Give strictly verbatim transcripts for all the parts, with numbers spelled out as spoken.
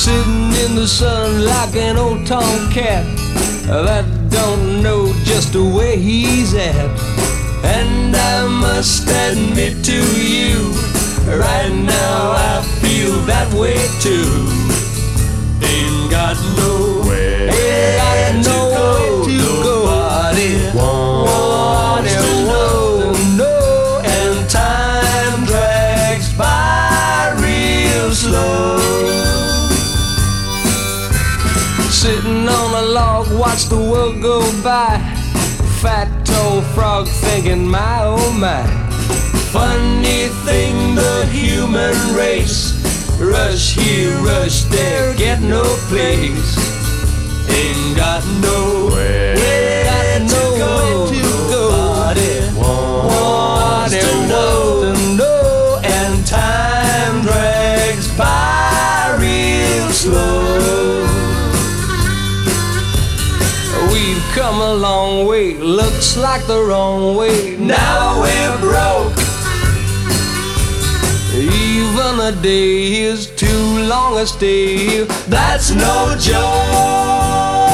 sitting in the sun like an old tomcat that don't know just where he's at. And I must admit to you, right now I feel that way too. Ain't got nowhere, ain't got nowhere to go. Nobody wants to know, know, and time drags by real slow. Sitting on a log, watch the world go by. Fat toe frog thinking, my oh my. Funny thing, the human race. Rush here, rush there, get no place. Ain't got nowhere, ain't got nowhere to go. Nobody wants to know, to know, and time drags by real slow. We've come a long way, looks like the wrong way. Now we're broke. Even a day is too long a stay. That's no joke.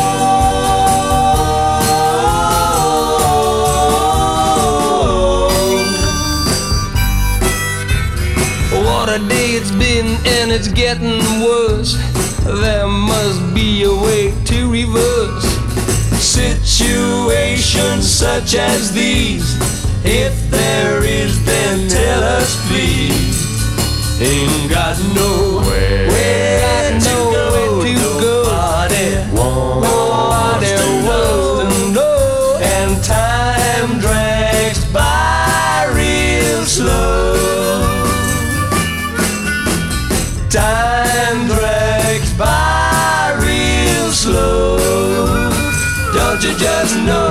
What a day it's been, and it's getting worse. There must be a way to reverse situations such as these. If there is, then tell us please. Ain't got nowhere, got nowhere to go. Nobody wants to know, and time drags by real slow. Time drags by real slow. Don't you just know?